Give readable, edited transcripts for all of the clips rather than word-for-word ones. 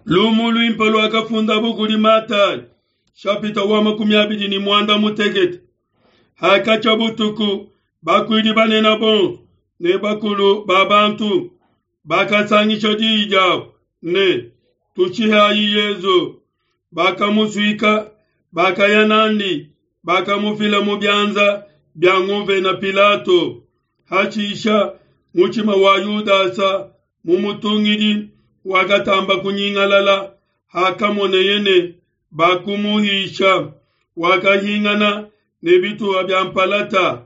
Lumulu impalo akafunda bukuli Matayo chapita wa 20 ni mwanda mutegete hakacha butuku bakwidi banena bon ne bakulu babantu bakasangisho dijao ne tuchihayi Yezu bakamuswika bakayanandi bakamufila mubyanza byanguve na Pilato hachisha muchima wa Yudasa mumutungidi wakatamba kunyingalala hakamone yene bakumuhisha wakahingana nebitu wabyampalata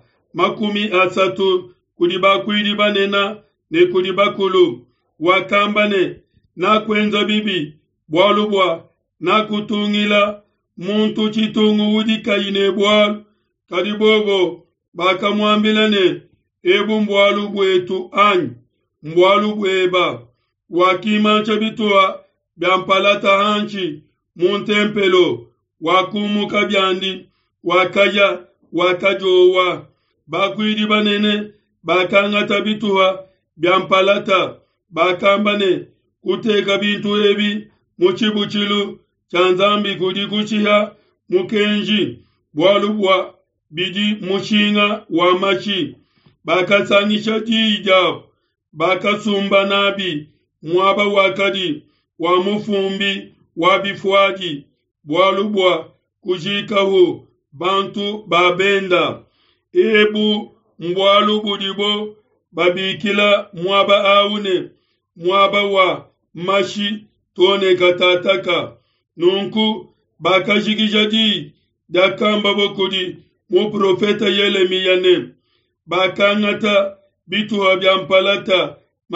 30 kuli bakwidi banena ne kuli bakulu wakambane na kwenza bibi bwalubwa na kutungila muntu chitungu udika ine bwalu kadibobo bakamwambilane ebu mbwalu bwetu anyi mbwalu bweba wakimancha bituwa byampalata hanchi muntempelo wakumuka byandi wakaya wakajowa bakwidi banene bakangata bituwa byampalata bakambane kuteka bintu ebi muchibuchilu chanzambi kudi kuchiha mukenji bwalubwa bidi mushinga wa machi bakasangisha jijao bakasumba nabi mwaba wakadi wa mufumbi wa bifwaji bwalubwa kujikahu bantu babenda ebu mbwalubu dibo babikila mwaba aune mwaba wa mashi tone katataka nunku bakashikijadi dakamba bokudi mu profeta Yeremia bakangata bituwa byampalata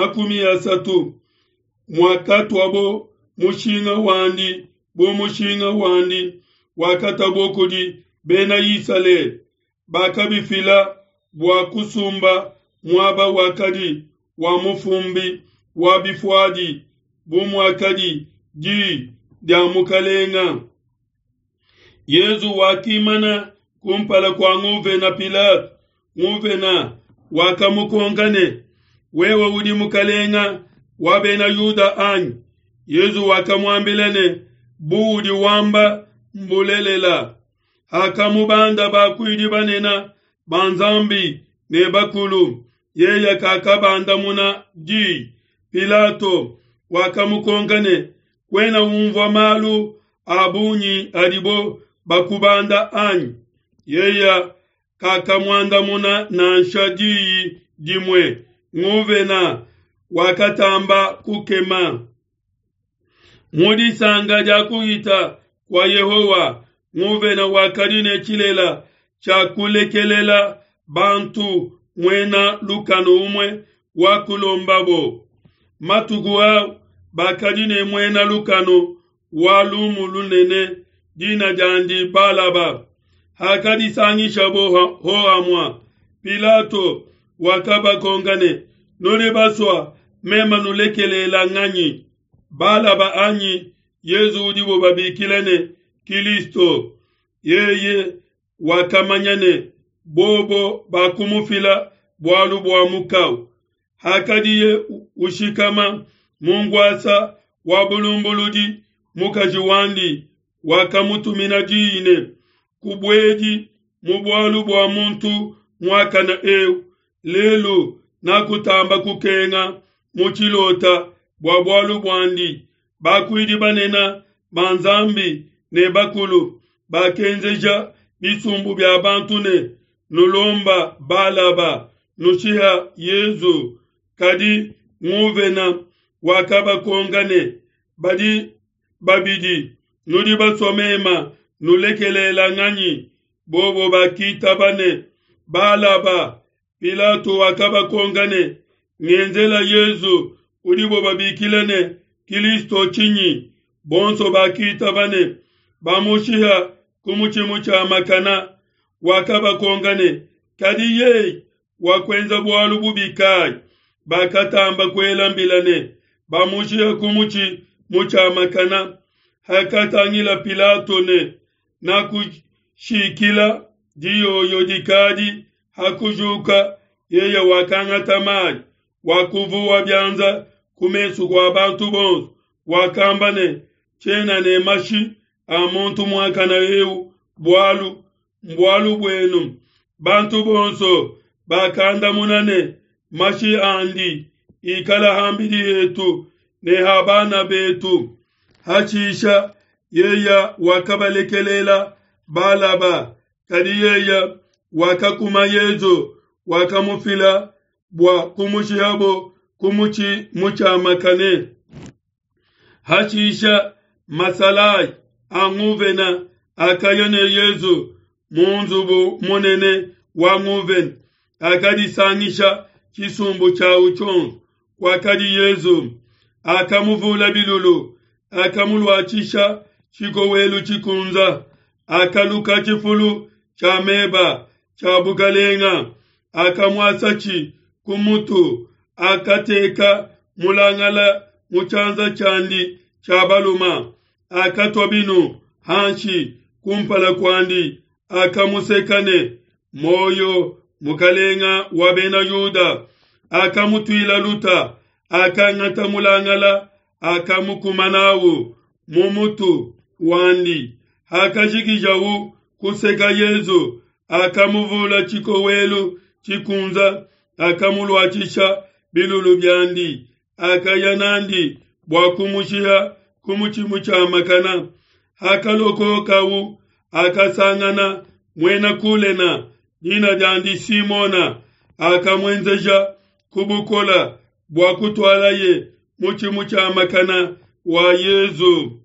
30 mwakatu wabo mushinga wandi bo mushinga wandi wakata bokudi bena Isale bakabifila bwakusumba mwaba wakadi wa mufumbi wa bifwadi bo mwakadi ji dia mukalenga Yezu wakimana kumpala kwa nguve na Pilato nguve na wakamukongane wewe udi mukalenga wabena Yuda anyi Yezu wakamwambilane budi wamba mbulelela hakamubanda bakwidi banena banzambi ne bakulu yeye kakabanda muna ji Pilato wakamukongane kwena umvwa malu abunyi adibo bakubanda anyi yeye kakamwanda muna na nshadii dimwe nguve na wakatamba kukema mudi sanga jakuita kwa Yehowa nguve na wakadine chilela chakulekelela bantu mwena lukano umwe wakulombabo matuguwa bakadine mwena lukano walumu lunene dina jandi balaba hakadi sangisha hoamwa Pilato wakaba kongane nore baswa mema nulekelela nganyi balaba anyi Yezu udibo babikilene Kilisto yeye wakamanyane bobo bakumufila bwalu bwa mukau hakadiye ushikama mungwasa wabulumbuludi mukajiwandi wakamutumina jine kubweji mubwalu bwa muntu mwaka na lelo nakutamba kukenga muchilota bwa bwalu bwandi bakwidi banena banzambi ne bakulu bakenzeja bisumbu bya bantu ne nulomba balaba nushiha Yezu kadi nguvena wakaba kongane badi babidi nudi basomema nulekelela nganyi bobo bakita bane balaba Pilato wakaba kongane ngenzela Yezu udibo babikilene Kilisto chinyi bonso bakita bane bamushiha kumuchimucha makana wakaba kongane kadi ye wakwenza bwalu bubikai bakatamba kwelambilane bamushiha kumuchi mucha makana hakatangila Pilato ne nakushikila diyo yodikadi hakujuka yeye wakangata maji wakuvuwa byanza kumesu kwa bantu bonzo wakambane chena ne mashi amuntu mwakana eu mbwalu bwenu bantu bonso bakanda munane mashi andi ikala hambidi yetu ne habana betu hachisha yeya wakabalekelela balaba kadi yeya wakakuma yezo wakamufila bwa kumushi habo kumuchi mucha makane hachisha masalai anguvena akayone yezu munzubu munene wa nguven akadisangisha kisumbu cha uchon wakadi yezu akamuvula bilulu akamulwachisha chikowelu chikunza akaluka chifulu cha meba cha bukalenga akamwasachi kumutu akateka mulangala muchanza chandi cha baluma akatwa binu hanshi kumpala kwandi akamusekane moyo mukalenga wabena yuda akamutwila luta akangata mulangala akamukumanawu mumutu wandi akajigijawu kuseka yezu akamuvula chikowelu chikunza akamulwachisha bilulu byandi akayanandi bwakumushiha kumuchimucha makana akaloko kawu akasangana mwena kulena nina jandi Simona akamwenzeja kubukola bwakutwala ye muchimucha makana wa Yezu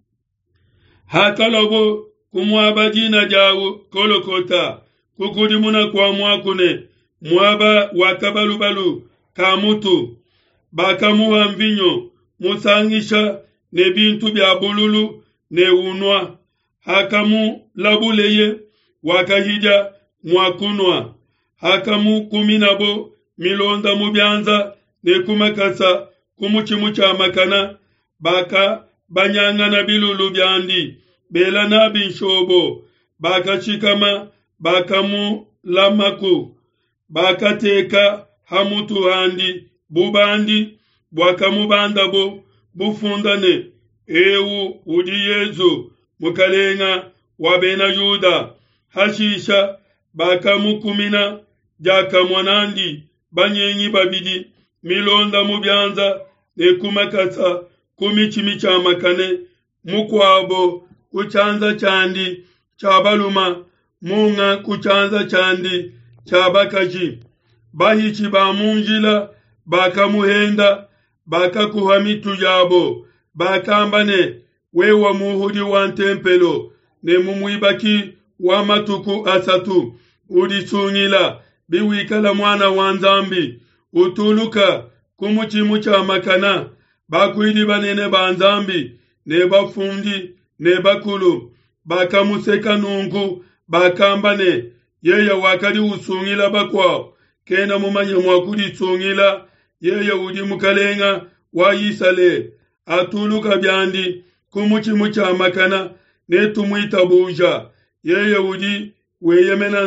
hakalobo kumwaba jina jawu kolokota kukudimuna kwa mwakune mwaba wakabalubalu kamutu bakamuha mvinyo musangisha ne bintu bya bululu ne unwa hakamu labuleye wakahija mwakunwa hakamu kuminabo milonda mubyanza ne kumakasa kumuchimucha makana baka banyangana bilulu byandi bela na binshobo baka chikama bakamu lamaku bakateka hamutu handi bubandi bwakamubandabo bufundane ewu udi Yezu mukalenga wabena Yuda hashisha bakamukumina jakamwanandi banyenyi babidi milonda mubyanza ne kumakasa kumichimicha makane mukwabo kuchanza chandi chabaluma munga kuchanza chandi chabakaji bahichi bamunjila bakamuhenda bakakuhamitu yabo bakambane wewa muhudi wa ntempelo ne mumwibaki wa matuku asatu udisungila biwikala mwana wa nzambi utuluka kumuchimucha makana bakwidi banene banzambi ne bafundi ne bakulu bakamuseka nungu bakambane yeye wakadi usungila bakwa kena mumanye mwakudi sungila yeye udi mukalenga wa Yisale atuluka byandi kumuchimucha makana ne tumwita buja yeye udi weyemena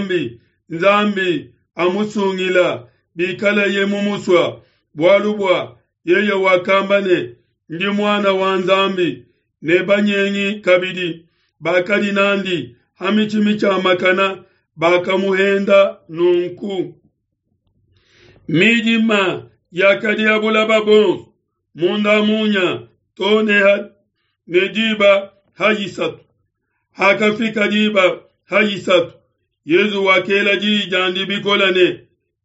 nzambi amusungila bikala ye mumuswa bwalubwa yeye wakambane ndi mwana wa nzambi ne banyenyi kabidi bakali nandi hamichimicha makana bakamuhenda nunku midima yakadi abula babon munda munya tone nediba hayisatu hakafika diba hayisatu Yezu wakela jandi bikolane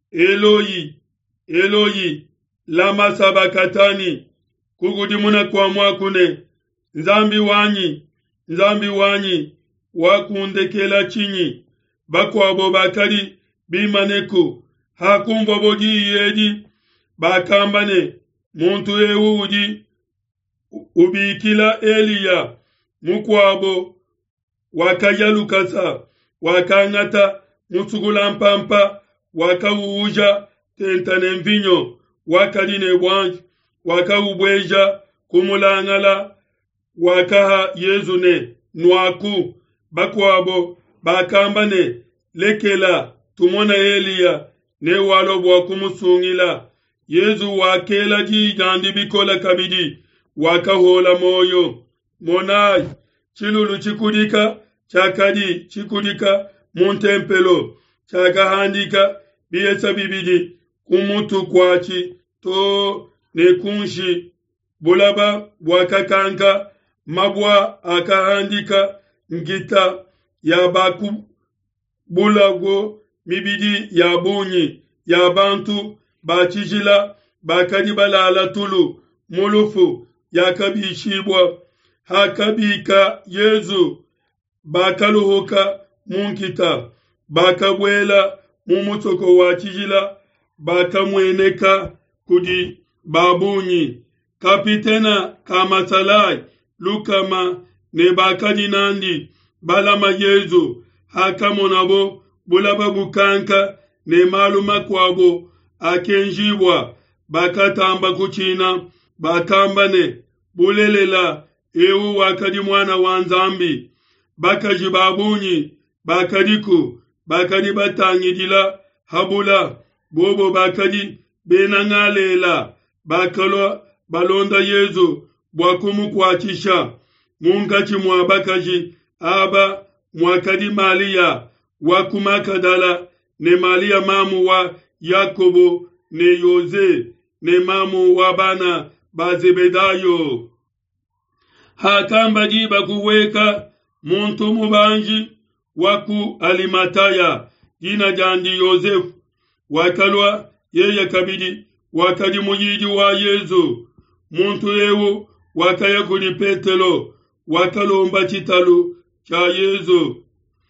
Eloyi lama sabakatani kukudimuna kwa mwakune nzambi wanyi wakundekela chinyi bakwabo bakali bimaneko hakumva boji yedi bakambane muntu ewudi ubikila Eliya mukwabo wakayalukasa wakangata musugula mpampa wakawuja tentane mvinyo wakadine bwanji wakawubweja kumulangala wakaha Yezune nwaku bakwabo bakambane lekela tumona Eliya ne walo bwa kumusungila Yezu wakela jandi bikola kabidi wakahola moyo. Monai chilulu chikudika chakadi chikudika muntempelo chakahandika biyesa bibidi kumutu kwachi to nekunshi bulaba bwakakanka mabwa akahandika ngita yabaku bulago mibidi yabunyi yabantu bachijila bakadi balala tulu mulufu yakabishibwa hakabika Yezu bakaluhuka munkita bakabwela mumutoko wachijila bakamweneka kudi babunyi kapitena kamasalai lukama ne bakadi nandi balama Yezu hakamonabo bulaba bukanka ne maluma kwabo akenjibwa bakatamba kuchina bakambane bulelela ewu wakadi mwana wanzambi bakaji babunyi bakadiku bakadi batangidila habula bobo bakadi benangalela bakalo balonda Yezu bwakumu kwachisha mungachi mwa bakaji aba mwakadi Malia wakumakadala ne Malia mamu wa Yakobo ne Yoze ne mamu wa bana bazebedayo hakambagi bakuweka muntu mubanji waku Alimataya jina jandi Yosefu wakalwa yeye kabidi wakadi mujiji wa Yezu muntu yewu wakaya kuli Petelo wakalomba chitalu cha Yezu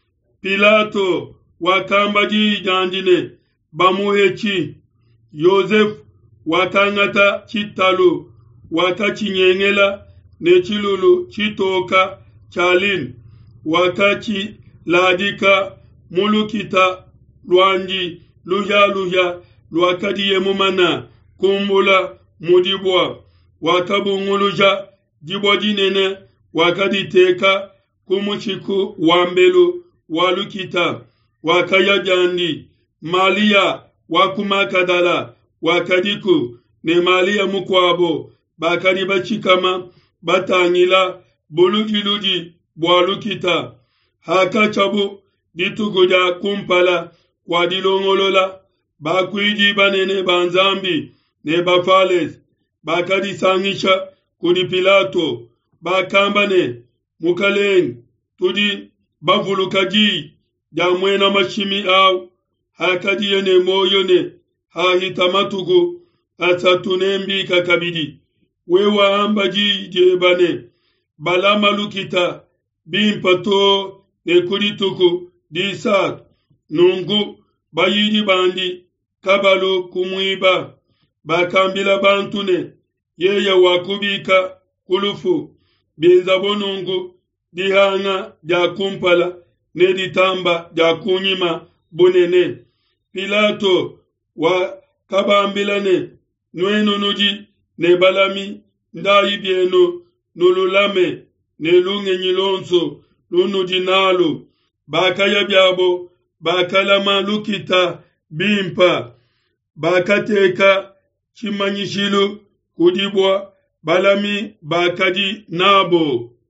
Pilato wakambagi jandine bamuhechi Yosefu wakangata chitalu wakachinyengela nechilulu chitoka chalin wakachi ladika mulukita lwanji luya lwakadi yemumana kumbula mudibwa wakabunguluja jibwa jinene wakadi teka kumuchiku wambelu walukita wakaya jandi Malia wakumakadala wakadiku ne Malia mukwabo bakadi bachikama batangila bulujiluji bwalukita hakachabu ditukuja kumpala kwa dilongolola bakuiji banene banzambi ne bafales bakadi sangisha kudi Pilato bakambane mukaleng tudi bavulukaji jamwena mashimi au hakadi yene moyone hahitamatugu asatunembi kakabidi wewa ambaji jebane balama lukita bimpato ne kurituku disat nungu bayidi bandi kabalo kumuiba bakambila bantune yeye wakubika kulufu binzabonungu dihanga jakumpala ne ditamba jakunyima bunene Pilato wa kabambilane nwenu nuji ne balami ndayi bieno nululame ne lunge nyilonso lunuji nalu bakaya byabo bakalama lukita bimpa bakateka chimanyishilu kudibwa balami bakadi nabo